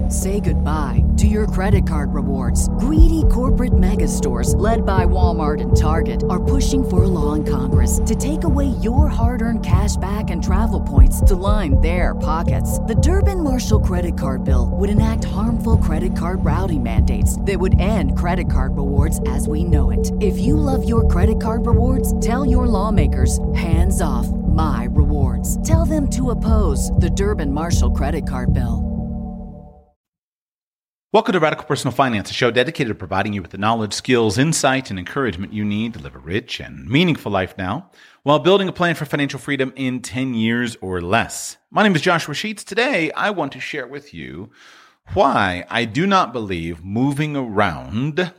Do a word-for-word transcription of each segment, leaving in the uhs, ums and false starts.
Say goodbye to your credit card rewards. Greedy corporate mega stores, led by Walmart and Target, are pushing for a law in Congress to take away your hard-earned cash back and travel points to line their pockets. The Durbin-Marshall credit card bill would enact harmful credit card routing mandates that would end credit card rewards as we know it. If you love your credit card rewards, tell your lawmakers, hands off my rewards. Tell them to oppose the Durbin-Marshall credit card bill. Welcome to Radical Personal Finance, a show dedicated to providing you with the knowledge, skills, insight, and encouragement you need to live a rich and meaningful life now while building a plan for financial freedom in ten years or less. My name is Joshua Sheets. Today, I want to share with you why I do not believe moving around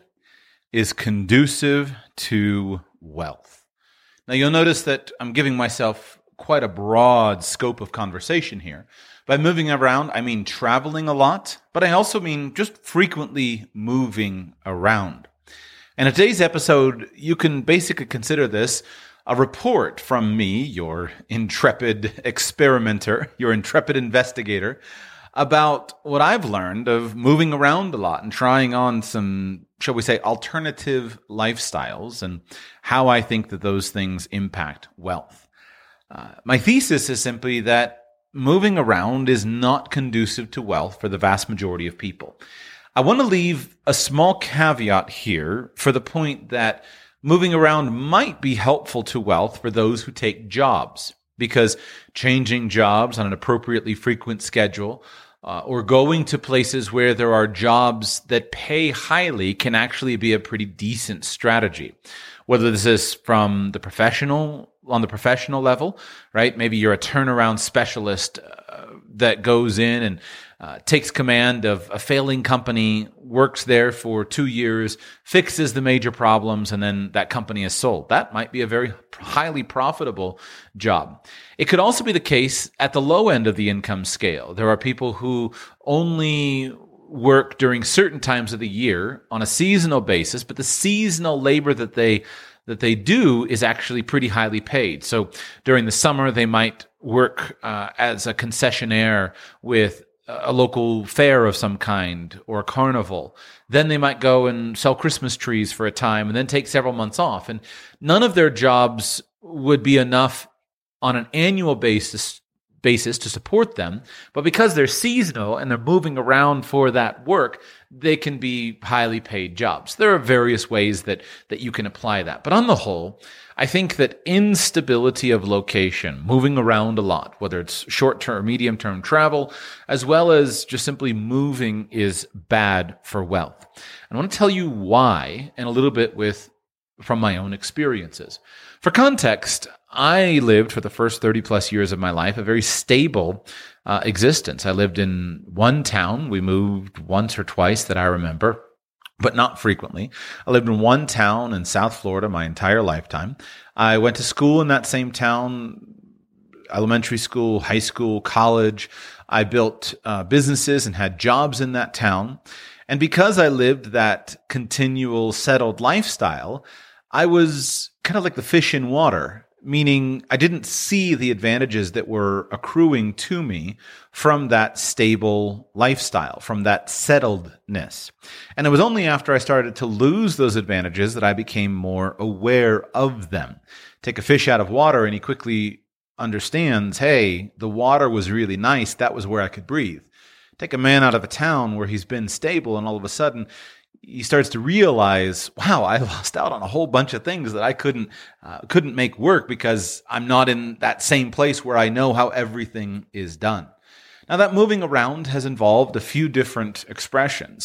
is conducive to wealth. Now, you'll notice that I'm giving myself quite a broad scope of conversation here. By moving around, I mean traveling a lot, but I also mean just frequently moving around. And in today's episode, you can basically consider this a report from me, your intrepid experimenter, your intrepid investigator, about what I've learned of moving around a lot and trying on some, shall we say, alternative lifestyles and how I think that those things impact wealth. Uh, my thesis is simply that moving around is not conducive to wealth for the vast majority of people. I want to leave a small caveat here for the point that moving around might be helpful to wealth for those who take jobs, because changing jobs on an appropriately frequent schedule uh, or going to places where there are jobs that pay highly can actually be a pretty decent strategy. Whether this is from the professional on the professional level, right? Maybe you're a turnaround specialist uh, that goes in and uh, takes command of a failing company, works there for two years, fixes the major problems, and then that company is sold. That might be a very highly profitable job. It could also be the case at the low end of the income scale. There are people who only work during certain times of the year on a seasonal basis, but the seasonal labor that they that they do is actually pretty highly paid. So during the summer, they might work uh, as a concessionaire with a local fair of some kind or a carnival. Then they might go and sell Christmas trees for a time and then take several months off. And none of their jobs would be enough on an annual basis basis to support them, but because they're seasonal and they're moving around for that work, they can be highly paid jobs. There are various ways that that you can apply that. But on the whole, I think that instability of location, moving around a lot, whether it's short-term or medium-term travel, as well as just simply moving, is bad for wealth. And I want to tell you why, and a little bit with from my own experiences. For context, I lived for the first thirty plus years of my life a very stable uh, existence. I lived in one town. We moved once or twice that I remember, but not frequently. I lived in one town in South Florida my entire lifetime. I went to school in that same town, elementary school, high school, college. I built uh, businesses and had jobs in that town. And because I lived that continual settled lifestyle, I was kind of like the fish in water, meaning I didn't see the advantages that were accruing to me from that stable lifestyle, from that settledness. And it was only after I started to lose those advantages that I became more aware of them. Take a fish out of water and he quickly understands, hey, the water was really nice. That was where I could breathe. Take a man out of a town where he's been stable and all of a sudden he starts to realize, wow, I lost out on a whole bunch of things that I couldn't uh, couldn't make work because I'm not in that same place where I know how everything is done. Now, that moving around has involved a few different expressions.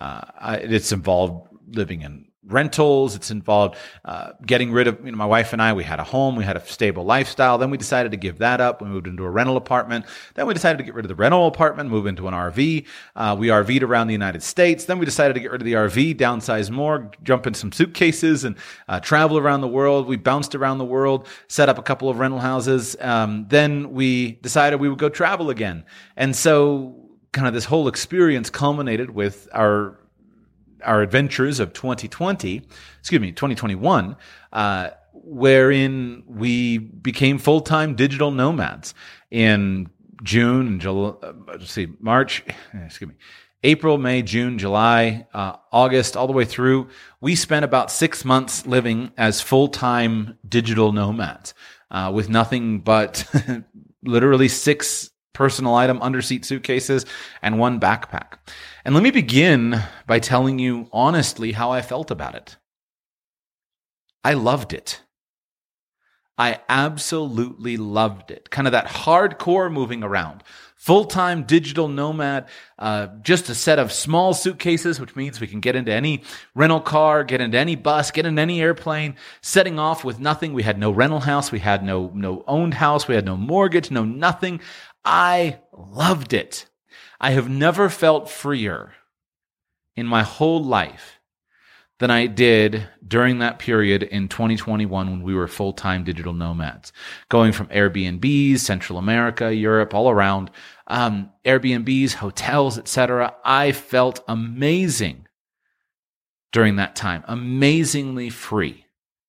Uh, it's involved living in rentals. It's involved uh, getting rid of, you know, my wife and I, we had a home, we had a stable lifestyle. Then we decided to give that up. We moved into a rental apartment. Then we decided to get rid of the rental apartment, move into an R V. Uh, we R V'd around the United States. Then we decided to get rid of the R V, downsize more, jump in some suitcases and uh, travel around the world. We bounced around the world, set up a couple of rental houses. Um, then we decided we would go travel again. And so kind of this whole experience culminated with our our adventures of twenty twenty, excuse me, twenty twenty-one, uh, wherein we became full-time digital nomads in June and July, uh, let's see, March, excuse me, April, May, June, July, uh, August, all the way through, we spent about six months living as full-time digital nomads uh, with nothing but literally six personal item underseat suitcases and one backpack. And let me begin by telling you honestly how I felt about it. I loved it. I absolutely loved it. Kind of that hardcore moving around. Full-time digital nomad, uh, just a set of small suitcases, which means we can get into any rental car, get into any bus, get into any airplane, setting off with nothing. We had no rental house. We had no, no owned house. We had no mortgage, no nothing. I loved it. I have never felt freer in my whole life than I did during that period in twenty twenty-one when we were full-time digital nomads, going from Airbnbs, Central America, Europe, all around, um, Airbnbs, hotels, et cetera. I felt amazing during that time, amazingly free.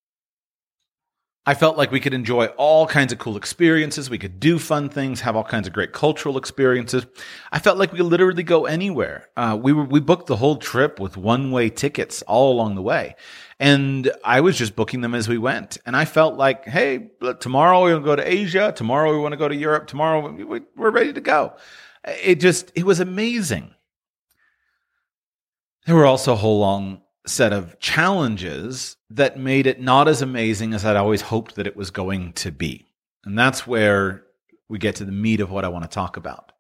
I felt like we could enjoy all kinds of cool experiences. We could do fun things, have all kinds of great cultural experiences. I felt like we could literally go anywhere. Uh, we were, we booked the whole trip with one-way tickets all along the way. And I was just booking them as we went. And I felt like, hey, look, tomorrow we want to go to Asia. Tomorrow we want to go to Europe. Tomorrow we, we're ready to go. It just, it was amazing. There were also a whole long set of challenges that made it not as amazing as I'd always hoped that it was going to be. And that's where we get to the meat of what I want to talk about.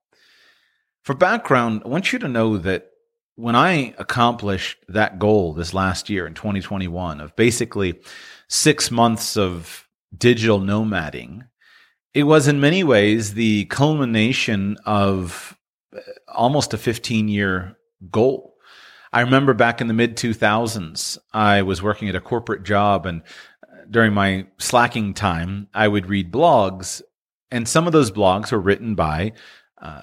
For background, I want you to know that when I accomplished that goal this last year in twenty twenty-one of basically six months of digital nomading, it was in many ways the culmination of almost a fifteen-year goal. I remember back in the mid two thousands, I was working at a corporate job, and during my slacking time, I would read blogs, and some of those blogs were written by uh,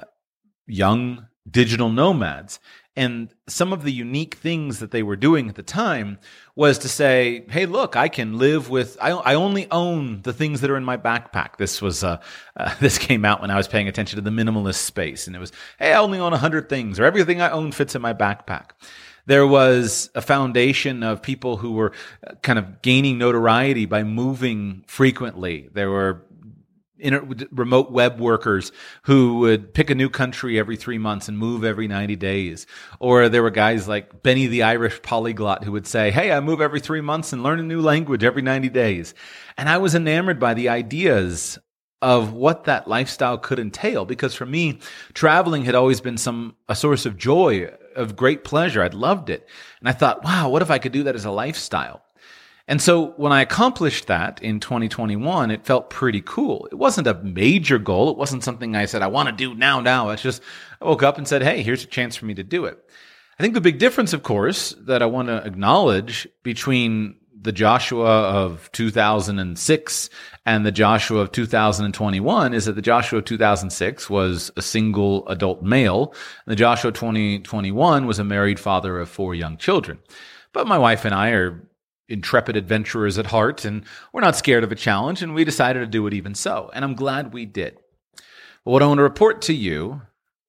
young digital nomads. And some of the unique things that they were doing at the time was to say, hey, look, I can live with, I, I only own the things that are in my backpack. This was, uh, uh, this came out when I was paying attention to the minimalist space. And it was, hey, I only own one hundred things, or everything I own fits in my backpack. There was a foundation of people who were kind of gaining notoriety by moving frequently. There were Inter- remote web workers who would pick a new country every three months and move every ninety days. Or there were guys like Benny the Irish polyglot who would say, hey, I move every three months and learn a new language every ninety days. And I was enamored by the ideas of what that lifestyle could entail, because for me, traveling had always been some a source of joy, of great pleasure. I'd loved it. And I thought, wow, what if I could do that as a lifestyle? And so when I accomplished that in twenty twenty-one, it felt pretty cool. It wasn't a major goal. It wasn't something I said, I want to do now, now. It's just, I woke up and said, hey, here's a chance for me to do it. I think the big difference, of course, that I want to acknowledge between the Joshua of two thousand six and the Joshua of two thousand twenty-one is that the Joshua of two thousand six was a single adult male. And the Joshua twenty twenty-one was a married father of four young children. But my wife and I are intrepid adventurers at heart, and we're not scared of a challenge, and we decided to do it even so. And I'm glad we did. But what I want to report to you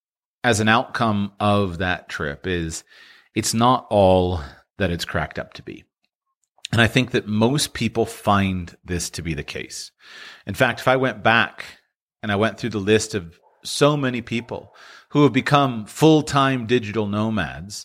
as an outcome of that trip is it's not all that it's cracked up to be. And I think that most people find this to be the case. In fact, if I went back and I went through the list of so many people who have become full-time digital nomads,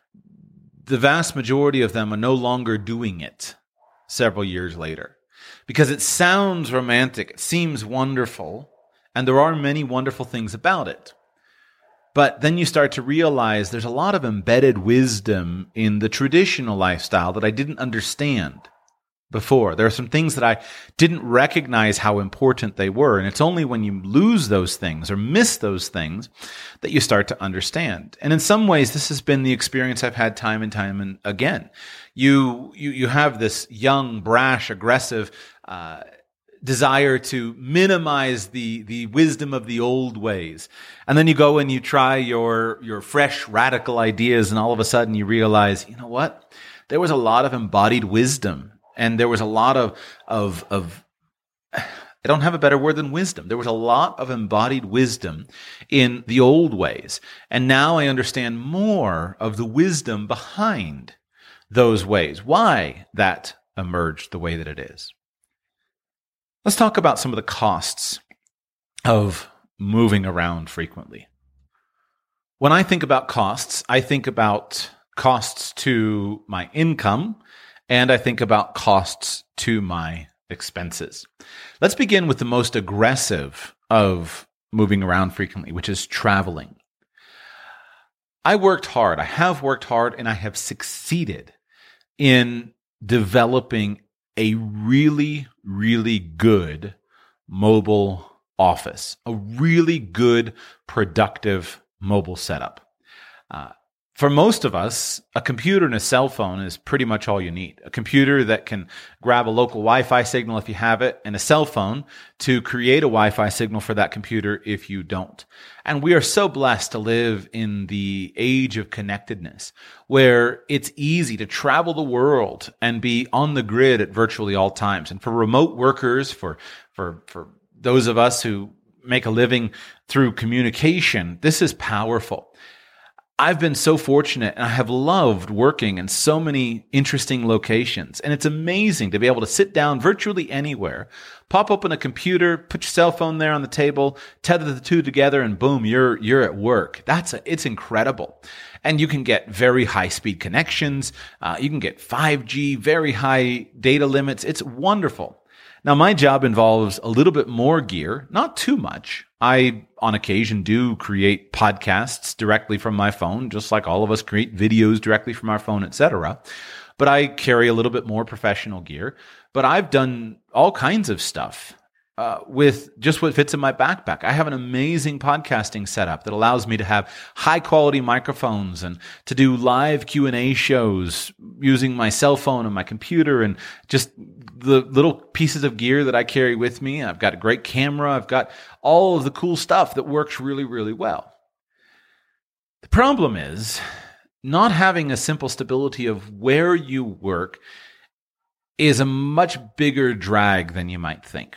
the vast majority of them are no longer doing it several years later, because it sounds romantic, it seems wonderful, and there are many wonderful things about it. But then you start to realize there's a lot of embedded wisdom in the traditional lifestyle that I didn't understand before. There are some things that I didn't recognize how important they were. And it's only when you lose those things or miss those things that you start to understand. And in some ways, this has been the experience I've had time and time and again. You, you, you have this young, brash, aggressive, uh, desire to minimize the, the wisdom of the old ways. And then you go and you try your, your fresh, radical ideas, and all of a sudden you realize, you know what? There was a lot of embodied wisdom, and there was a lot of, of, of I don't have a better word than wisdom. There was a lot of embodied wisdom in the old ways. And now I understand more of the wisdom behind those ways, why that emerged the way that it is. Let's talk about some of the costs of moving around frequently. When I think about costs, I think about costs to my income, and I think about costs to my expenses. Let's begin with the most aggressive of moving around frequently, which is traveling. I worked hard. I have worked hard, and I have succeeded in developing a really, really good mobile office, a really good, productive mobile setup. Uh, For most of us, a computer and a cell phone is pretty much all you need. A computer that can grab a local Wi-Fi signal if you have it, and a cell phone to create a Wi-Fi signal for that computer if you don't. And we are so blessed to live in the age of connectedness, where it's easy to travel the world and be on the grid at virtually all times. And for remote workers, for for for those of us who make a living through communication, this is powerful. I've been so fortunate, and I have loved working in so many interesting locations. And it's amazing to be able to sit down virtually anywhere, pop open a computer, put your cell phone there on the table, tether the two together, and boom, you're you're at work. That's a, it's incredible. And you can get very high-speed connections. Uh, you can get five G, very high data limits. It's wonderful. Now, my job involves a little bit more gear, not too much. I, on occasion, do create podcasts directly from my phone, just like all of us create videos directly from our phone, et cetera. But I carry a little bit more professional gear. But I've done all kinds of stuff uh, with just what fits in my backpack. I have an amazing podcasting setup that allows me to have high-quality microphones and to do live Q and A shows using my cell phone and my computer and just the little pieces of gear that I carry with me. I've got a great camera. I've got all of the cool stuff that works really, really well. The problem is not having a simple stability of where you work is a much bigger drag than you might think.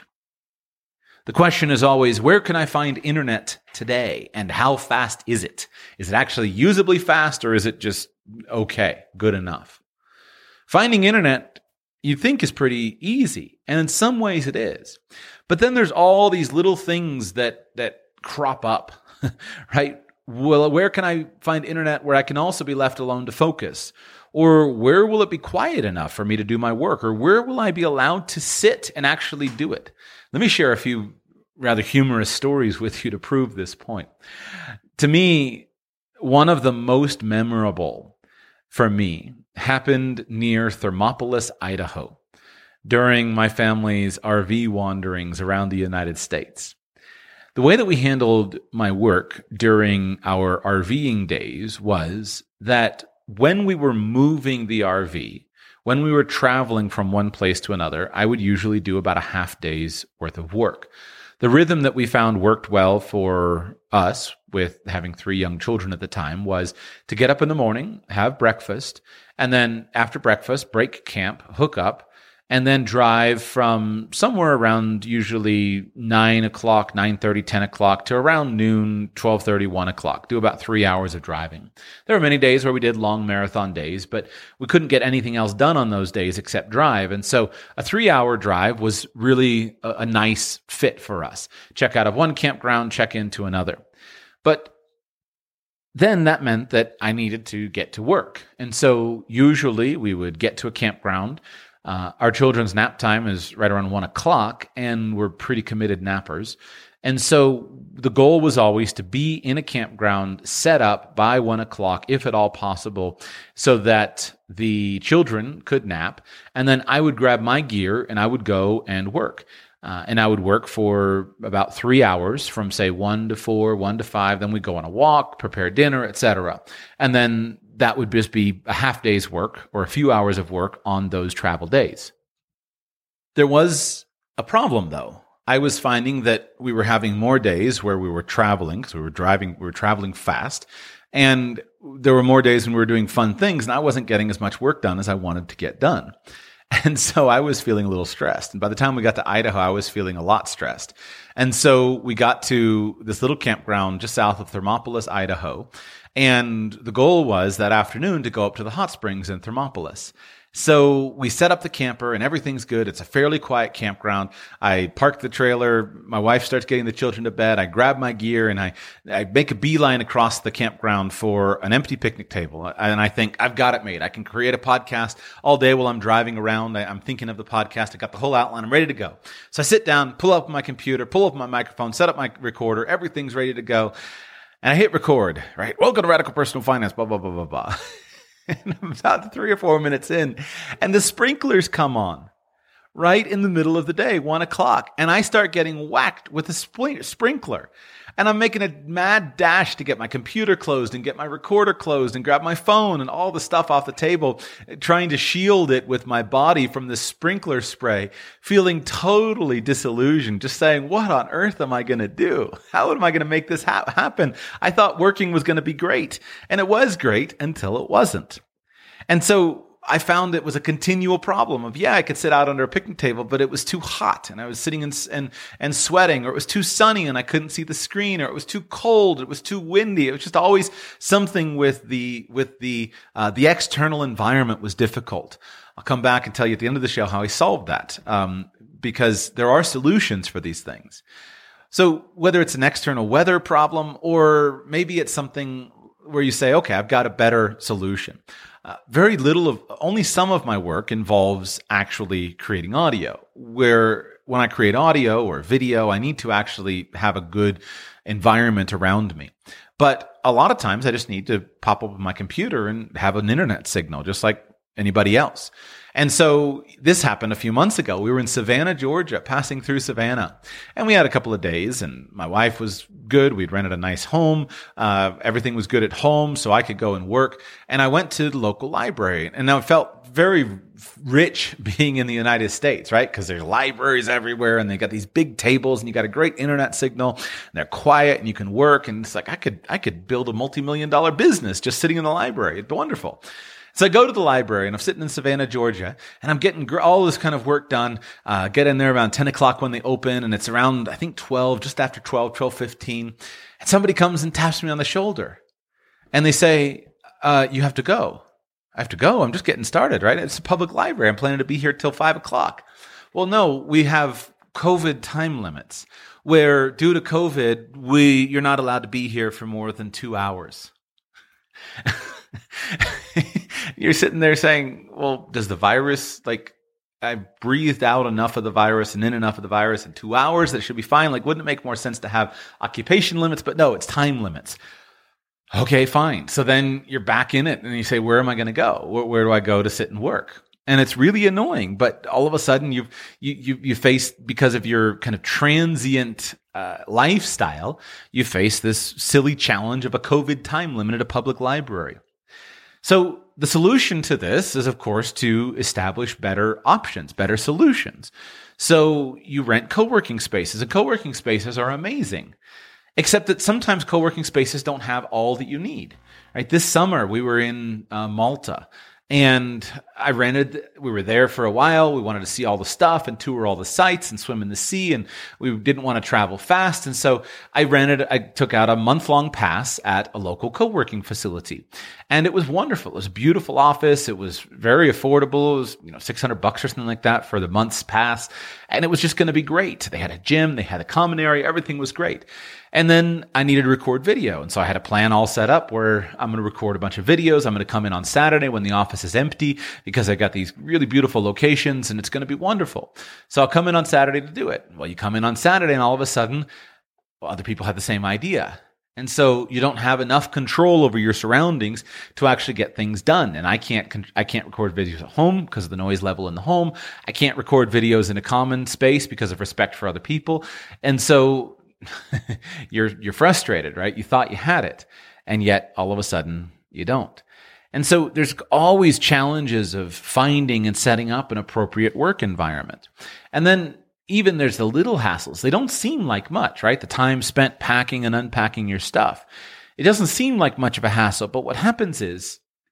The question is always, where can I find internet today, and how fast is it? Is it actually usably fast, or is it just okay, good enough? Finding internet, you think, is pretty easy, and in some ways it is. But then there's all these little things that that crop up, right? Well, where can I find internet where I can also be left alone to focus? Or where will it be quiet enough for me to do my work? Or where will I be allowed to sit and actually do it? Let me share a few rather humorous stories with you to prove this point. To me, one of the most memorable for me happened near Thermopolis, Idaho, during my family's R V wanderings around the United States. The way that we handled my work during our RVing days was that when we were moving the R V, when we were traveling from one place to another, I would usually do about a half day's worth of work. The rhythm that we found worked well for us, with having three young children at the time, was to get up in the morning, have breakfast, and then after breakfast, break camp, hook up, and then drive from somewhere around usually nine o'clock, nine thirty, ten o'clock to around noon, twelve thirty, one o'clock. Do about three hours of driving. There were many days where we did long marathon days, but we couldn't get anything else done on those days except drive. And so a three-hour drive was really a, a nice fit for us. Check out of one campground, check into another. But then that meant that I needed to get to work. And so usually we would get to a campground. Uh, our children's nap time is right around one o'clock, and we're pretty committed nappers. And so the goal was always to be in a campground set up by one o'clock, if at all possible, so that the children could nap. And then I would grab my gear and I would go and work. Uh, and I would work for about three hours from, say, one to four, one to five. Then we'd go on a walk, prepare dinner, et cetera. And then that would just be a half day's work or a few hours of work on those travel days. There was a problem, though. I was finding that we were having more days where we were traveling, because we were driving, we were traveling fast. And there were more days when we were doing fun things, and I wasn't getting as much work done as I wanted to get done. And so I was feeling a little stressed. And by the time we got to Idaho, I was feeling a lot stressed. And so we got to this little campground just south of Thermopolis, Idaho. And the goal was that afternoon to go up to the hot springs in Thermopolis. So we set up the camper and everything's good. It's a fairly quiet campground. I park the trailer. My wife starts getting the children to bed. I grab my gear and I, I make a beeline across the campground for an empty picnic table. And I think, I've got it made. I can create a podcast all day while I'm driving around. I, I'm thinking of the podcast. I got the whole outline. I'm ready to go. So I sit down, pull up my computer, pull up my microphone, set up my recorder. Everything's ready to go. And I hit record, right? Welcome to Radical Personal Finance, blah, blah, blah, blah, blah. And I'm about three or four minutes in, and the sprinklers come on right in the middle of the day, one o'clock. And I start getting whacked with a spl- sprinkler. And I'm making a mad dash to get my computer closed and get my recorder closed and grab my phone and all the stuff off the table, trying to shield it with my body from the sprinkler spray, feeling totally disillusioned, just saying, what on earth am I going to do? How am I going to make this ha- happen? I thought working was going to be great. And it was great until it wasn't. And so I found it was a continual problem of, yeah, I could sit out under a picnic table, but it was too hot and I was sitting and, and, and sweating, or it was too sunny and I couldn't see the screen, or it was too cold, it was too windy. It was just always something with the, with the, uh, the external environment was difficult. I'll come back and tell you at the end of the show how I solved that, um, because there are solutions for these things. So whether it's an external weather problem, or maybe it's something where you say, okay, I've got a better solution. Uh, very little of, only some of my work involves actually creating audio, where when I create audio or video, I need to actually have a good environment around me. But a lot of times I just need to pop up my computer and have an internet signal, just like anybody else. And so this happened a few months ago. We were in Savannah, Georgia, passing through Savannah. And we had a couple of days, and my wife was good. We'd rented a nice home. Uh, everything was good at home, so I could go and work. And I went to the local library. And I felt very rich being in the United States, right? Because there's libraries everywhere, and they got these big tables, and you got a great internet signal, and they're quiet, and you can work. And it's like, I could, I could build a multi-million dollar business just sitting in the library. It'd be wonderful. So I go to the library, and I'm sitting in Savannah, Georgia, and I'm getting gr- all this kind of work done. Uh, get in there around ten o'clock when they open, and it's around, I think, twelve, just after twelve, twelve fifteen. And somebody comes and taps me on the shoulder, and they say, uh, you have to go. I have to go? I'm just getting started, right? It's a public library. I'm planning to be here till five o'clock. Well, no, we have COVID time limits, where due to COVID, we you're not allowed to be here for more than two hours. You're sitting there saying, well, does the virus, like, I breathed out enough of the virus and in enough of the virus in two hours that it should be fine? Like, wouldn't it make more sense to have occupation limits? But no, it's time limits. Okay, fine. So then you're back in it and you say, where am I going to go? Where, where do I go to sit and work? And it's really annoying, but all of a sudden you've, you, you, you face, because of your kind of transient uh, lifestyle, you face this silly challenge of a COVID time limit at a public library. So the solution to this is, of course, to establish better options, better solutions. So you rent co-working spaces, and co-working spaces are amazing, except that sometimes co-working spaces don't have all that you need, right? This summer we were in uh, Malta. And I rented, we were there for a while. We wanted to see all the stuff and tour all the sites and swim in the sea. And we didn't want to travel fast. And so I rented, I took out a month long pass at a local co-working facility. And it was wonderful. It was a beautiful office. It was very affordable. It was, you know, six hundred bucks or something like that for the month's pass. And it was just going to be great. They had a gym. They had a common area. Everything was great. And then I needed to record video. And so I had a plan all set up where I'm going to record a bunch of videos. I'm going to come in on Saturday when the office is empty because I got these really beautiful locations and it's going to be wonderful. So I'll come in on Saturday to do it. Well, you come in on Saturday and all of a sudden, well, other people have the same idea. And so you don't have enough control over your surroundings to actually get things done. And I can't, I can't record videos at home because of the noise level in the home. I can't record videos in a common space because of respect for other people. And so you're, you're frustrated, right? You thought you had it, and yet all of a sudden you don't. And so there's always challenges of finding and setting up an appropriate work environment. And then even there's the little hassles. They don't seem like much, right? The time spent packing and unpacking your stuff. It doesn't seem like much of a hassle, but what happens is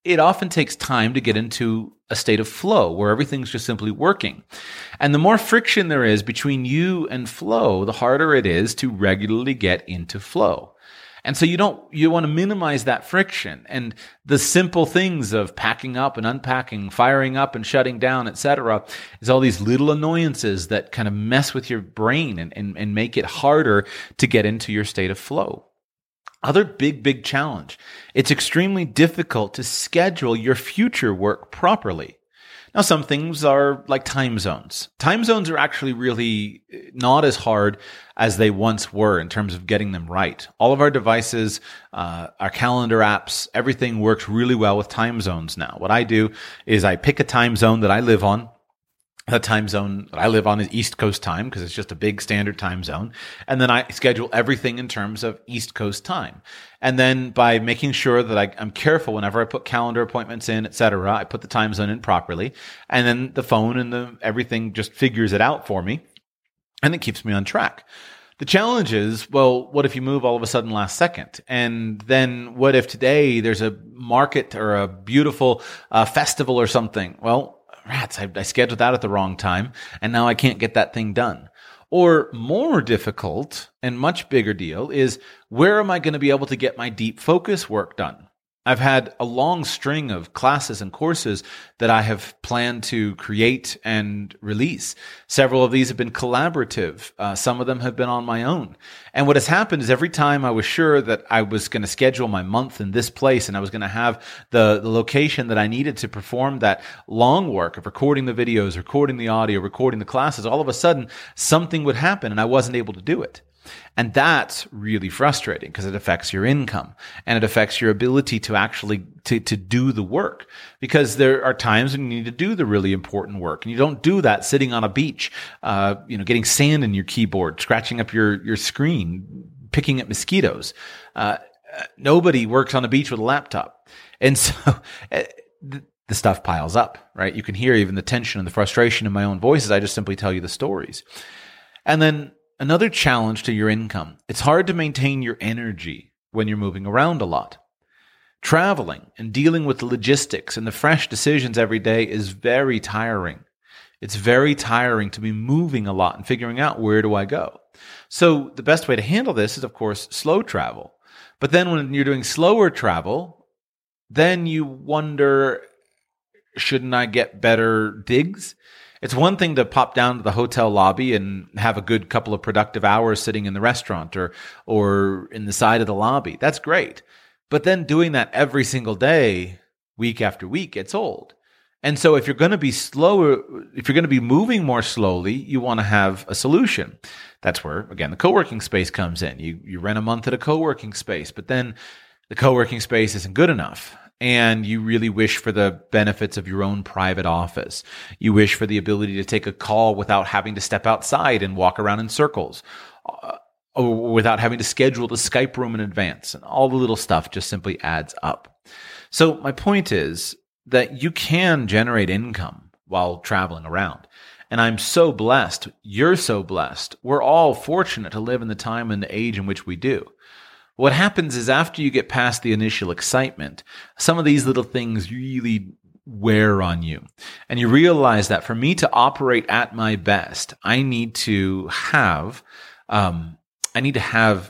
it often takes time to get into a state of flow where everything's just simply working. And the more friction there is between you and flow, the harder it is to regularly get into flow. And so you don't, you want to minimize that friction, and the simple things of packing up and unpacking, firing up and shutting down, et cetera, is all these little annoyances that kind of mess with your brain and, and, and make it harder to get into your state of flow. Other big, big challenge. It's extremely difficult to schedule your future work properly. Now, some things are like time zones. Time zones are actually really not as hard as they once were in terms of getting them right. All of our devices, uh, our calendar apps, everything works really well with time zones now. What I do is I pick a time zone that I live on. The time zone that I live on is East Coast time because it's just a big standard time zone. And then I schedule everything in terms of East Coast time. And then by making sure that I, I'm careful whenever I put calendar appointments in, et cetera, I put the time zone in properly. And then the phone and the everything just figures it out for me. And it keeps me on track. The challenge is, well, what if you move all of a sudden last second? And then what if today there's a market or a beautiful uh, festival or something? Well, rats, I, I scheduled that at the wrong time, and now I can't get that thing done. Or more difficult and much bigger deal is, where am I going to be able to get my deep focus work done? I've had a long string of classes and courses that I have planned to create and release. Several of these have been collaborative. Uh, some of them have been on my own. And what has happened is every time I was sure that I was going to schedule my month in this place and I was going to have the, the location that I needed to perform that long work of recording the videos, recording the audio, recording the classes, all of a sudden something would happen and I wasn't able to do it. And that's really frustrating because it affects your income and it affects your ability to actually to, to do the work, because there are times when you need to do the really important work and you don't do that sitting on a beach, uh, you know, getting sand in your keyboard, scratching up your, your screen, picking at mosquitoes. Uh, nobody works on a beach with a laptop. And so uh, the, the stuff piles up, right? You can hear even the tension and the frustration in my own voice as I just simply tell you the stories. And then another challenge to your income. It's hard to maintain your energy when you're moving around a lot. Traveling and dealing with the logistics and the fresh decisions every day is very tiring. It's very tiring to be moving a lot and figuring out, where do I go? So the best way to handle this is, of course, slow travel. But then when you're doing slower travel, then you wonder, shouldn't I get better digs? It's one thing to pop down to the hotel lobby and have a good couple of productive hours sitting in the restaurant or or in the side of the lobby. That's great. But then doing that every single day, week after week, gets old. And so if you're going to be slower, if you're going to be moving more slowly, you want to have a solution. That's where, again, the co-working space comes in. You you rent a month at a co-working space, but then the co-working space isn't good enough. And you really wish for the benefits of your own private office. You wish for the ability to take a call without having to step outside and walk around in circles, uh, or without having to schedule the Skype room in advance. And all the little stuff just simply adds up. So my point is that you can generate income while traveling around. And I'm so blessed. You're so blessed. We're all fortunate to live in the time and the age in which we do. What happens is, after you get past the initial excitement, some of these little things really wear on you. And you realize that for me to operate at my best, I need to have, um, I need to have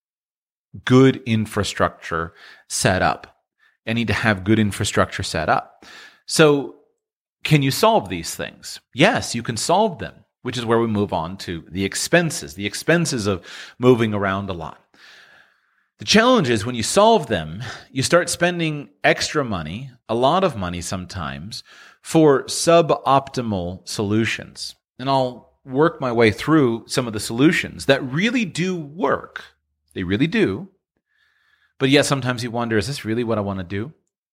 good infrastructure set up. I need to have good infrastructure set up. So can you solve these things? Yes, you can solve them, which is where we move on to the expenses, the expenses of moving around a lot. The challenge is, when you solve them, you start spending extra money, a lot of money sometimes, for suboptimal solutions. And I'll work my way through some of the solutions that really do work. They really do. But yet sometimes you wonder, is this really what I want to do?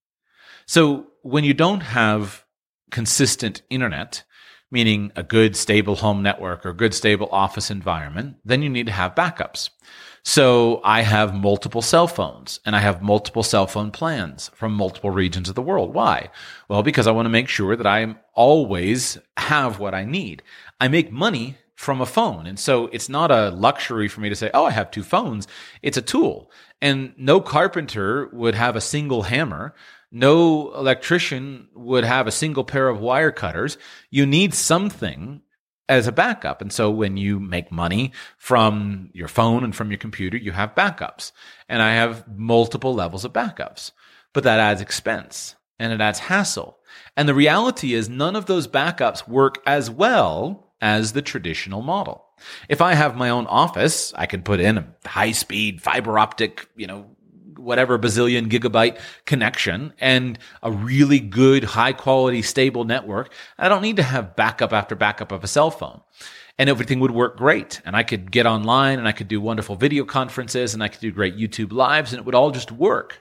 So when you don't have consistent internet, meaning a good stable home network or a good stable office environment, then you need to have backups. So I have multiple cell phones, and I have multiple cell phone plans from multiple regions of the world. Why? Well, because I want to make sure that I always have what I need. I make money from a phone. And so it's not a luxury for me to say, oh, I have two phones. It's a tool. And no carpenter would have a single hammer. No electrician would have a single pair of wire cutters. You need something as a backup. And so when you make money from your phone and from your computer, you have backups. And I have multiple levels of backups. But that adds expense and it adds hassle. And the reality is none of those backups work as well as the traditional model. If I have my own office, I can put in a high-speed fiber optic, you know, whatever bazillion gigabyte connection and a really good, high-quality, stable network. I don't need to have backup after backup of a cell phone. And everything would work great. And I could get online and I could do wonderful video conferences and I could do great YouTube lives and it would all just work.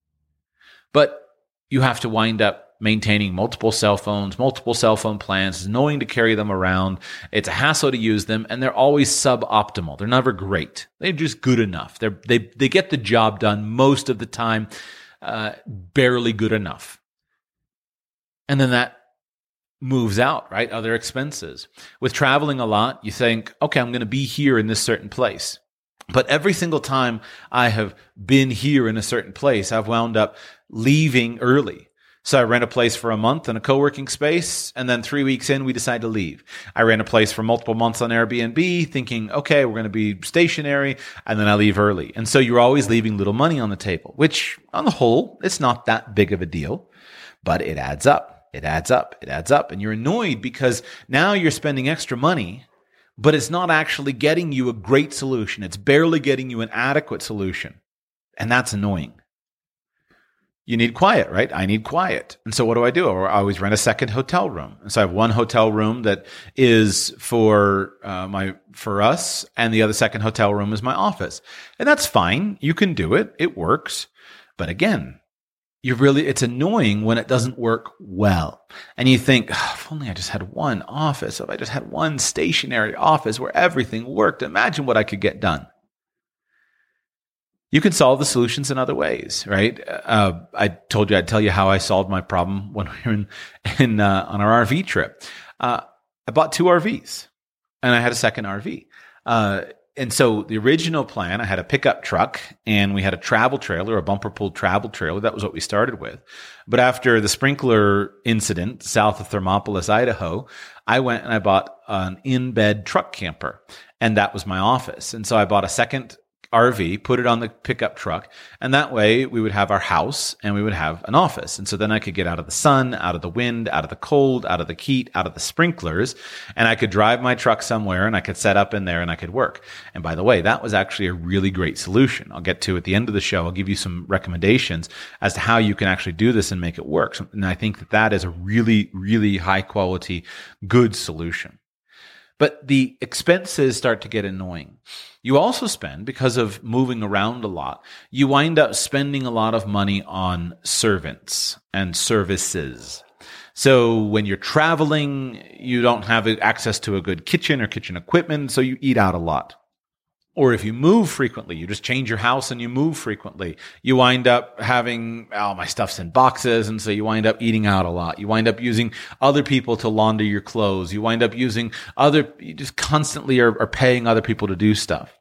But you have to wind up maintaining multiple cell phones, multiple cell phone plans, knowing to carry them around. It's a hassle to use them, and they're always suboptimal. They're never great. They're just good enough. They're, they they get the job done most of the time, uh, barely good enough. And then that moves out, right? Other expenses. With traveling a lot, you think, okay, I'm going to be here in this certain place. But every single time I have been here in a certain place, I've wound up leaving early. So I rent a place for a month in a co-working space, and then three weeks in, we decide to leave. I rent a place for multiple months on Airbnb, thinking, okay, we're going to be stationary, and then I leave early. And so you're always leaving little money on the table, which on the whole, it's not that big of a deal, but it adds up. It adds up. It adds up. And you're annoyed because now you're spending extra money, but it's not actually getting you a great solution. It's barely getting you an adequate solution. And that's annoying. You need quiet, right? I need quiet. And so what do I do? I always rent a second hotel room. And so I have one hotel room that is for uh, my for us, and the other second hotel room is my office. And that's fine. You can do it. It works. But again, you really it's annoying when it doesn't work well. And you think, oh, if only I just had one office, if I just had one stationary office where everything worked, imagine what I could get done. You can solve the solutions in other ways, right? Uh, I told you I'd tell you how I solved my problem when we were in, in uh, on our R V trip. Uh, I bought two R Vs, and I had a second R V. Uh, and so the original plan, I had a pickup truck, and we had a travel trailer, a bumper pulled travel trailer. That was what we started with. But after the sprinkler incident south of Thermopolis, Idaho, I went and I bought an in-bed truck camper, and that was my office. And so I bought a second R V, put it on the pickup truck, and that way we would have our house and we would have an office. And so then I could get out of the sun, out of the wind, out of the cold, out of the heat, out of the sprinklers, and I could drive my truck somewhere and I could set up in there and I could work. And by the way, that was actually a really great solution. I'll get to at the end of the show. I'll give you some recommendations as to how you can actually do this and make it work. And I think that that is a really, really high quality, good solution. But the expenses start to get annoying. You also spend, because of moving around a lot, you wind up spending a lot of money on servants and services. So when you're traveling, you don't have access to a good kitchen or kitchen equipment, so you eat out a lot. Or if you move frequently, you just change your house and you move frequently, you wind up having, oh, my stuff's in boxes, and so you wind up eating out a lot. You wind up using other people to launder your clothes. You wind up using other, you just constantly are, are paying other people to do stuff.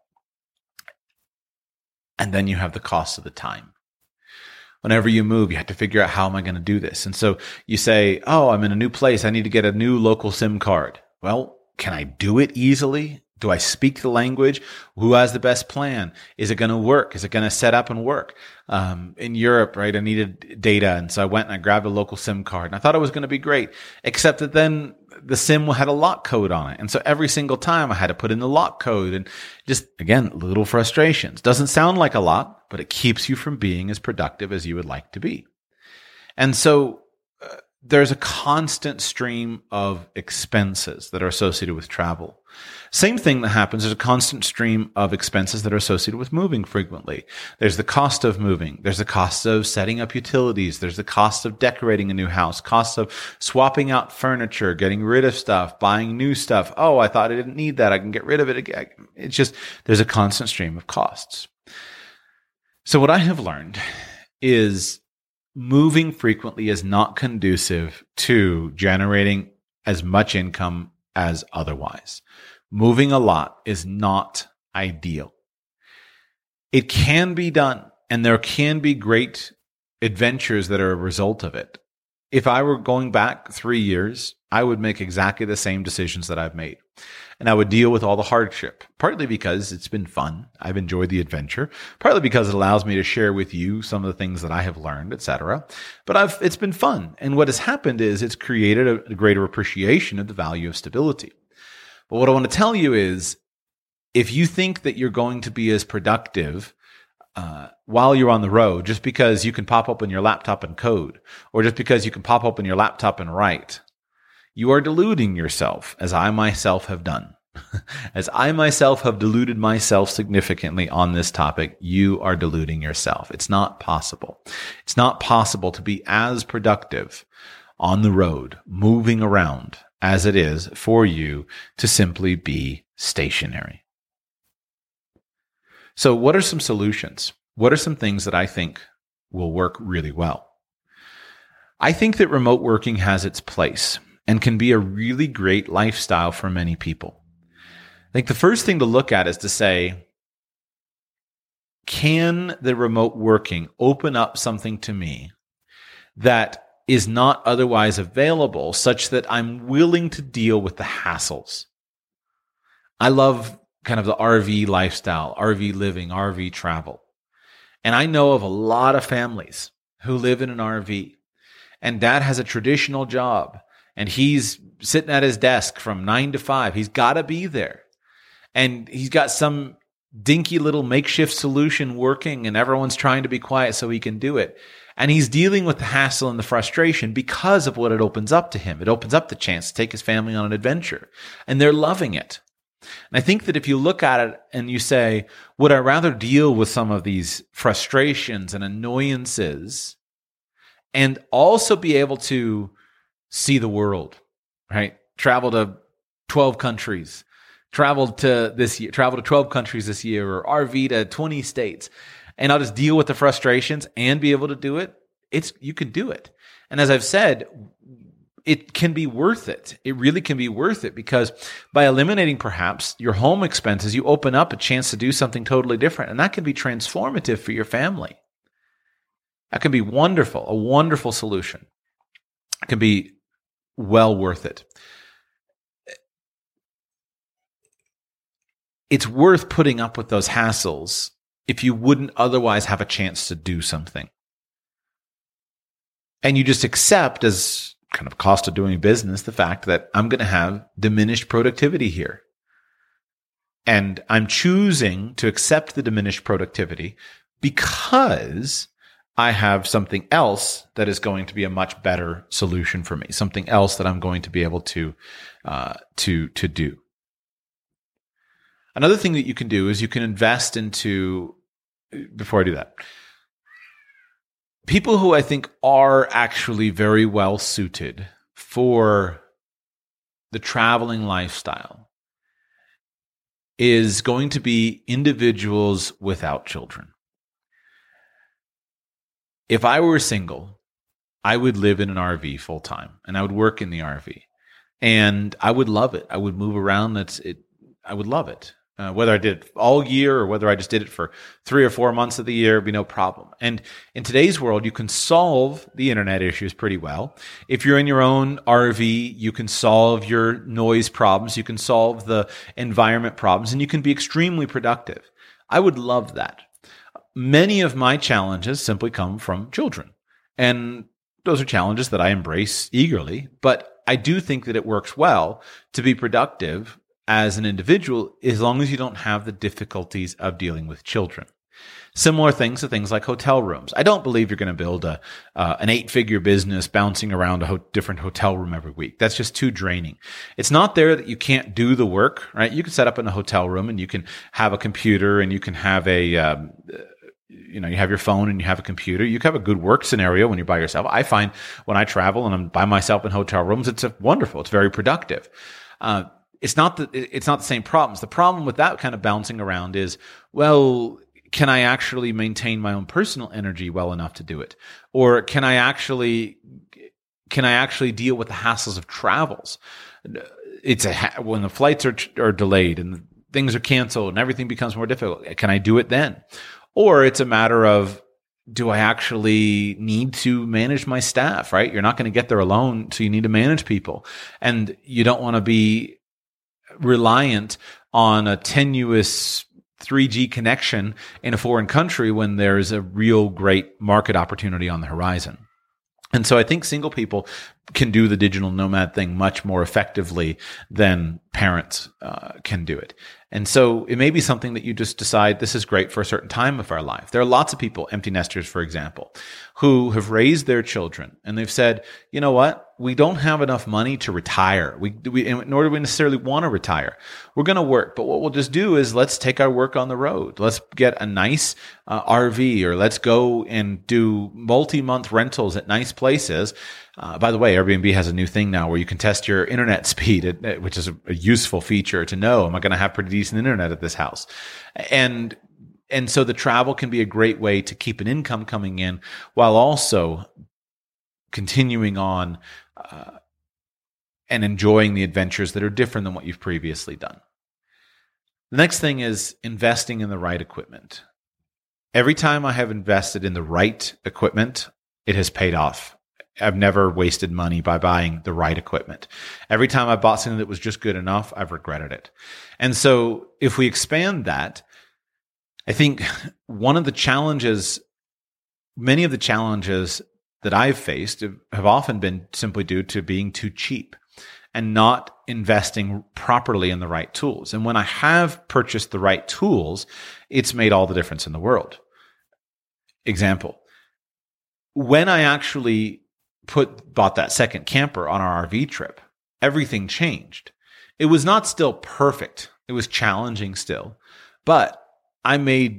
And then you have the cost of the time. Whenever you move, you have to figure out, how am I going to do this? And so you say, oh, I'm in a new place. I need to get a new local SIM card. Well, can I do it easily? Do I speak the language? Who has the best plan? Is it going to work? Is it going to set up and work? Um, in Europe, right, I needed data. And so I went and I grabbed a local SIM card. And I thought it was going to be great, except that then the SIM had a lock code on it. And so every single time I had to put in the lock code, and just, again, little frustrations. Doesn't sound like a lot, but it keeps you from being as productive as you would like to be. And so uh, there's a constant stream of expenses that are associated with travel. Same thing that happens. There's a constant stream of expenses that are associated with moving frequently. There's the cost of moving. There's the cost of setting up utilities. There's the cost of decorating a new house, cost of swapping out furniture, getting rid of stuff, buying new stuff. Oh, I thought I didn't need that. I can get rid of it again. It's just, there's a constant stream of costs. So what I have learned is moving frequently is not conducive to generating as much income as otherwise. moving a lot is not ideal. It can be done, and there can be great adventures that are a result of it. If I were going back three years, I would make exactly the same decisions that I've made. And I would deal with all the hardship, partly because it's been fun. I've enjoyed the adventure, partly because it allows me to share with you some of the things that I have learned, et cetera. But I've, it's been fun. And what has happened is it's created a, a greater appreciation of the value of stability. But what I want to tell you is, if you think that you're going to be as productive uh, while you're on the road, just because you can pop open your laptop and code, or just because you can pop open your laptop and write, you are deluding yourself, as I myself have done. As I myself have deluded myself significantly on this topic, you are deluding yourself. It's not possible. It's not possible to be as productive on the road, moving around, as it is for you to simply be stationary. So what are some solutions? What are some things that I think will work really well? I think that remote working has its place and can be a really great lifestyle for many people. I think the first thing to look at is to say, can the remote working open up something to me that is not otherwise available, such that I'm willing to deal with the hassles? I love kind of the R V lifestyle, R V living, R V travel. And I know of a lot of families who live in an R V, and dad has a traditional job, and he's sitting at his desk from nine to five. He's got to be there. And he's got some dinky little makeshift solution working, and everyone's trying to be quiet so he can do it. And he's dealing with the hassle and the frustration because of what it opens up to him. It opens up the chance to take his family on an adventure, and they're loving it. And I think that if you look at it and you say, would I rather deal with some of these frustrations and annoyances and also be able to see the world, right? Travel to twelve countries, travel to this year, travel to twelve countries this year, or R V to twenty states, and I'll just deal with the frustrations and be able to do it. It's, you can do it. And as I've said, it can be worth it. It really can be worth it, because by eliminating perhaps your home expenses, you open up a chance to do something totally different. And that can be transformative for your family. That can be wonderful, a wonderful solution. It can be well worth it. It's worth putting up with those hassles if you wouldn't otherwise have a chance to do something. And you just accept, as kind of cost of doing business, the fact that I'm going to have diminished productivity here. And I'm choosing to accept the diminished productivity because I have something else that is going to be a much better solution for me, something else that I'm going to be able to, uh, to, to do. Another thing that you can do is you can invest into, before I do that, people who I think are actually very well suited for the traveling lifestyle is going to be individuals without children. If I were single, I would live in an R V full time, and I would work in the R V, and I would love it. I would move around. That's it. I would love it. Uh, whether I did it all year or whether I just did it for three or four months of the year, it'd be no problem. And in today's world, you can solve the internet issues pretty well. If you're in your own R V, you can solve your noise problems, you can solve the environment problems, and you can be extremely productive. I would love that. Many of my challenges simply come from children, and those are challenges that I embrace eagerly, but I do think that it works well to be productive as an individual, as long as you don't have the difficulties of dealing with children. Similar things to things like hotel rooms. I don't believe you're going to build a uh, an eight-figure business bouncing around a ho- different hotel room every week. That's just too draining. It's not there that you can't do the work, right? You can set up in a hotel room and you can have a computer and you can have a, um, you know, you have your phone and you have a computer. You can have a good work scenario when you're by yourself. I find when I travel and I'm by myself in hotel rooms, it's a wonderful. It's very productive. Uh, It's not the, it's not the same problems. The problem with that kind of bouncing around is, well, can I actually maintain my own personal energy well enough to do it? Or can I actually, can I actually deal with the hassles of travels? it's a ha- when the flights are are delayed and things are canceled and everything becomes more difficult, can I do it then? Or it's a matter of, do I actually need to manage my staff, right? You're not going to get there alone, so you need to manage people. And you don't want to be reliant on a tenuous three G connection in a foreign country when there's a real great market opportunity on the horizon. And so I think single people can do the digital nomad thing much more effectively than parents uh, can do it. And so it may be something that you just decide this is great for a certain time of our life. There are lots of people, empty nesters, for example, who have raised their children and they've said, you know what? We don't have enough money to retire. We, we nor do we necessarily want to retire. We're going to work, but what we'll just do is let's take our work on the road. Let's get a nice uh, R V, or let's go and do multi-month rentals at nice places. Uh, by the way, Airbnb has a new thing now where you can test your internet speed, which is a, a useful feature to know, am I going to have pretty decent internet at this house? And and so the travel can be a great way to keep an income coming in while also continuing on uh, and enjoying the adventures that are different than what you've previously done. The next thing is investing in the right equipment. Every time I have invested in the right equipment, it has paid off. I've never wasted money by buying the right equipment. Every time I bought something that was just good enough, I've regretted it. And so if we expand that, I think one of the challenges, many of the challenges that I've faced have often been simply due to being too cheap and not investing properly in the right tools. And when I have purchased the right tools, it's made all the difference in the world. Example, when I actually put bought that second camper on our R V trip, everything changed. It was not still perfect. It was challenging still, but I made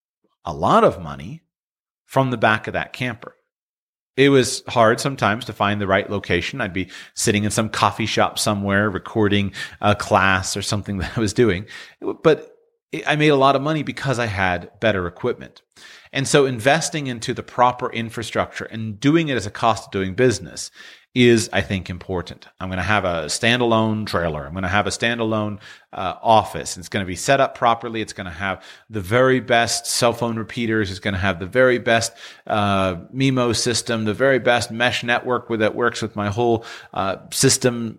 a lot of money from the back of that camper. It was hard sometimes to find the right location. I'd be sitting in some coffee shop somewhere recording a class or something that I was doing, but I made a lot of money because I had better equipment. And so investing into the proper infrastructure and doing it as a cost of doing business is, I think, important. I'm going to have a standalone trailer. I'm going to have a standalone uh, office. It's going to be set up properly. It's going to have the very best cell phone repeaters. It's going to have the very best uh, M I M O system, the very best mesh network with, that works with my whole uh, system.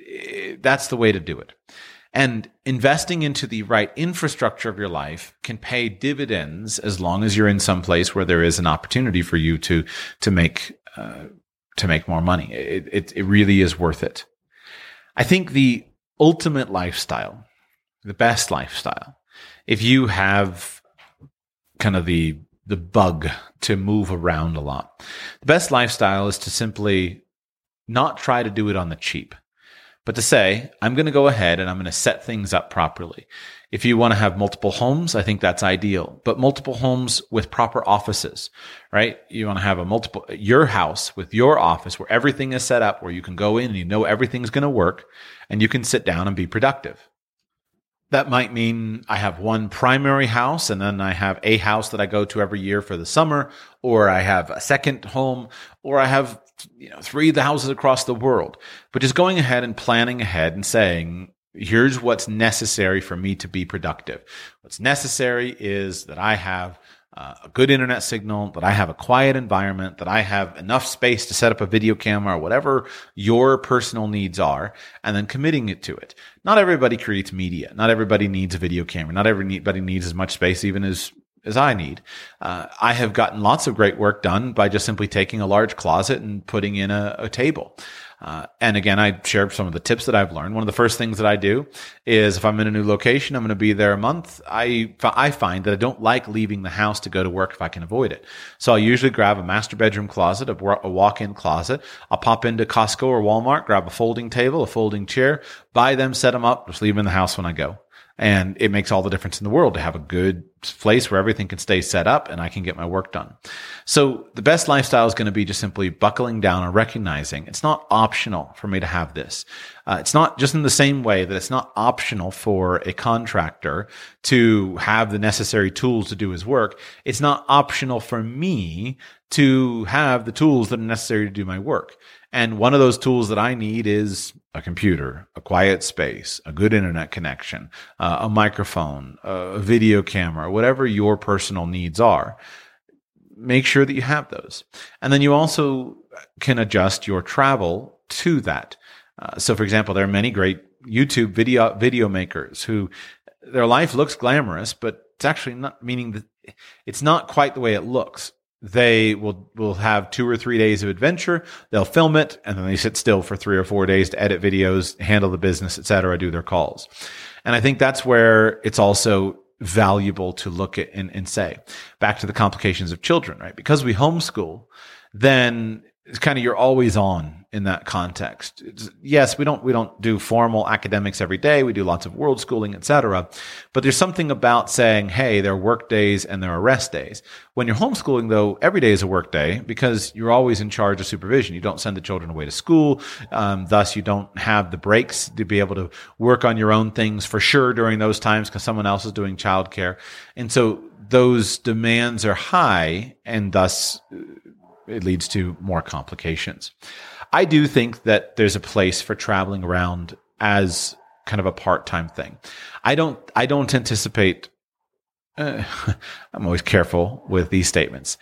That's the way to do it. And investing into the right infrastructure of your life can pay dividends as long as you're in some place where there is an opportunity for you to to make uh, to make more money. It, it it really is worth it. I think the ultimate lifestyle, the best lifestyle, if you have kind of the the bug to move around a lot, the best lifestyle is to simply not try to do it on the cheap, but to say, I'm going to go ahead and I'm going to set things up properly. If you want to have multiple homes, I think that's ideal, but multiple homes with proper offices, right? You want to have a multiple, your house with your office where everything is set up, where you can go in and you know everything's going to work and you can sit down and be productive. That might mean I have one primary house and then I have a house that I go to every year for the summer, or I have a second home, or I have, you know, three of the houses across the world. But just going ahead and planning ahead and saying, here's what's necessary for me to be productive. What's necessary is that I have uh, a good internet signal, that I have a quiet environment, that I have enough space to set up a video camera or whatever your personal needs are, and then committing it to it. Not everybody creates media. Not everybody needs a video camera. Not everybody needs as much space even as as I need. Uh, I have gotten lots of great work done by just simply taking a large closet and putting in a, a table. Uh, and again, I share some of the tips that I've learned. One of the first things that I do is if I'm in a new location, I'm going to be there a month. I, I find that I don't like leaving the house to go to work if I can avoid it. So I'll usually grab a master bedroom closet, a, a walk-in closet. I'll pop into Costco or Walmart, grab a folding table, a folding chair, buy them, set them up, just leave them in the house when I go. And it makes all the difference in the world to have a good place where everything can stay set up and I can get my work done. So the best lifestyle is going to be just simply buckling down and recognizing it's not optional for me to have this. Uh, it's not just in the same way that it's not optional for a contractor to have the necessary tools to do his work. It's not optional for me to have the tools that are necessary to do my work. And one of those tools that I need is a computer, a quiet space, a good internet connection, uh, a microphone, a video camera, whatever your personal needs are. Make sure that you have those. And then you also can adjust your travel to that. Uh, so, for example, there are many great YouTube video video makers who their life looks glamorous, but it's actually not, meaning that it's not quite the way it looks. They will will have two or three days of adventure. They'll film it, and then they sit still for three or four days to edit videos, handle the business, et cetera, do their calls. And I think that's where it's also valuable to look at and, and say, back to the complications of children, right? Because we homeschool, then it's kind of you're always on in that context. It's, yes, we don't we don't do formal academics every day. We do lots of world schooling, et cetera. But there's something about saying, hey, there are work days and there are rest days. When you're homeschooling, though, every day is a work day because you're always in charge of supervision. You don't send the children away to school. Um, thus, you don't have the breaks to be able to work on your own things for sure during those times because someone else is doing childcare. And so those demands are high, and thus it leads to more complications. I do think that there's a place for traveling around as kind of a part-time thing. I don't, I don't anticipate, uh, I'm always careful with these statements.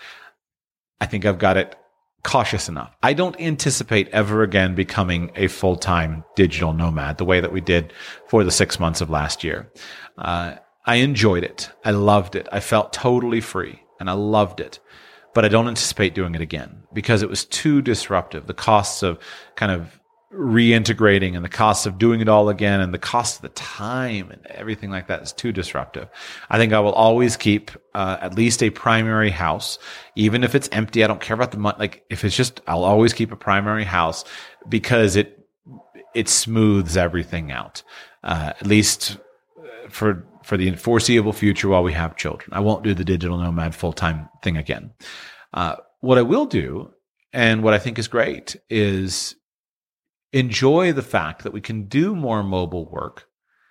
I think I've got it cautious enough. I don't anticipate ever again becoming a full-time digital nomad the way that we did for the six months of last year. Uh, I enjoyed it. I loved it. I felt totally free and I loved it. But I don't anticipate doing it again because it was too disruptive. The costs of kind of reintegrating and the costs of doing it all again and the cost of the time and everything like that is too disruptive. I think I will always keep uh, at least a primary house, even if it's empty. I don't care about the money. Like if it's just, I'll always keep a primary house because it it smooths everything out, uh, at least for. for the foreseeable future while we have children. I won't do the digital nomad full-time thing again. Uh, what I will do, and what I think is great, is enjoy the fact that we can do more mobile work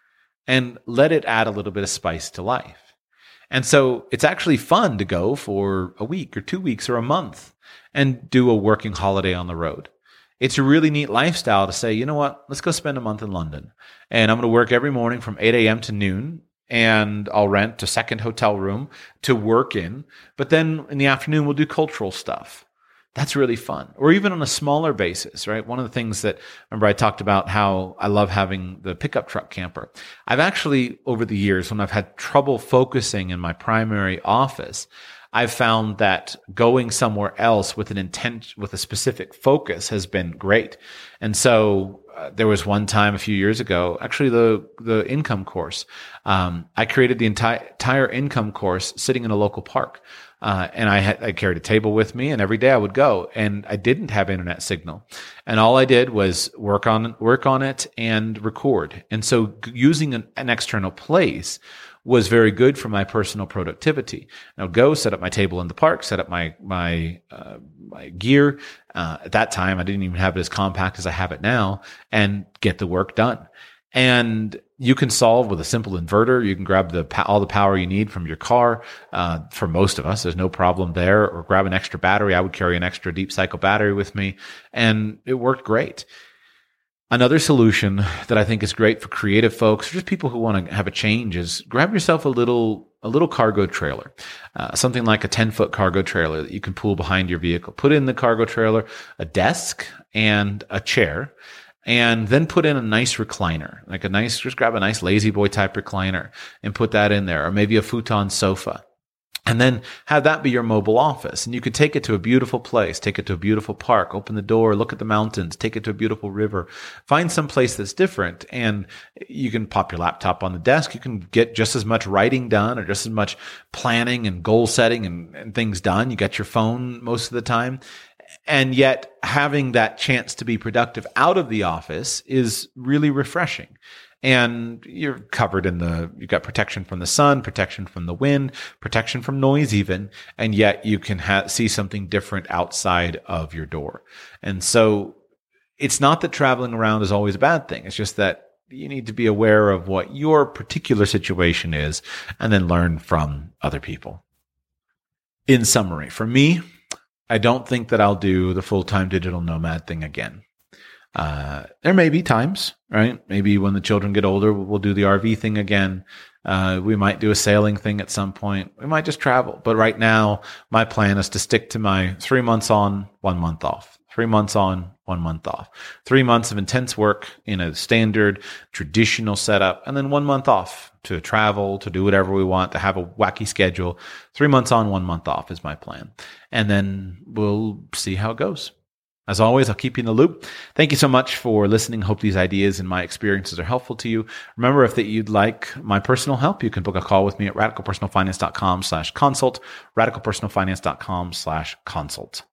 and let it add a little bit of spice to life. And so it's actually fun to go for a week or two weeks or a month and do a working holiday on the road. It's a really neat lifestyle to say, you know what, let's go spend a month in London. And I'm going to work every morning from eight a.m. to noon. And I'll rent a second hotel room to work in. But then in the afternoon, we'll do cultural stuff. That's really fun. Or even on a smaller basis, right? One of the things that, remember I talked about how I love having the pickup truck camper. I've actually, over the years, when I've had trouble focusing in my primary office, I've found that going somewhere else with an intent, with a specific focus has been great. And so uh, there was one time a few years ago, actually the, the income course. Um, I created the entire, entire income course sitting in a local park. Uh, and I had, I carried a table with me and every day I would go and I didn't have internet signal. And all I did was work on, work on it and record. And so using an, an external place was very good for my personal productivity. And I would go set up my table in the park, set up my, my, uh, my gear. Uh, at that time, I didn't even have it as compact as I have it now and get the work done. And you can solve with a simple inverter. You can grab the all the power you need from your car. Uh, for most of us, there's no problem there. Or grab an extra battery. I would carry an extra deep cycle battery with me, and it worked great. Another solution that I think is great for creative folks, or just people who want to have a change, is grab yourself a little a little cargo trailer, uh, something like a ten foot cargo trailer that you can pull behind your vehicle. Put in the cargo trailer a desk and a chair. And then put in a nice recliner, like a nice, just grab a nice lazy boy type recliner and put that in there, or maybe a futon sofa. And then have that be your mobile office. And you could take it to a beautiful place, take it to a beautiful park, open the door, look at the mountains, take it to a beautiful river, find some place that's different. And you can pop your laptop on the desk. You can get just as much writing done or just as much planning and goal setting and, and things done. You got your phone most of the time. And yet having that chance to be productive out of the office is really refreshing. And you're covered in the, you've got protection from the sun, protection from the wind, protection from noise even, and yet you can ha- see something different outside of your door. And so it's not that traveling around is always a bad thing. It's just that you need to be aware of what your particular situation is and then learn from other people. In summary, for me, I don't think that I'll do the full-time digital nomad thing again. Uh, there may be times, right? Maybe when the children get older, we'll do the R V thing again. Uh, we might do a sailing thing at some point. We might just travel. But right now, my plan is to stick to my three months on, one month off. Three months on, one month off. Three months of intense work in a standard, traditional setup, and then one month off to travel, to do whatever we want, to have a wacky schedule. Three months on, one month off is my plan. And then we'll see how it goes. As always, I'll keep you in the loop. Thank you so much for listening. Hope these ideas and my experiences are helpful to you. Remember, if that you'd like my personal help, you can book a call with me at radicalpersonalfinance.com slash consult, radicalpersonalfinance.com slash consult.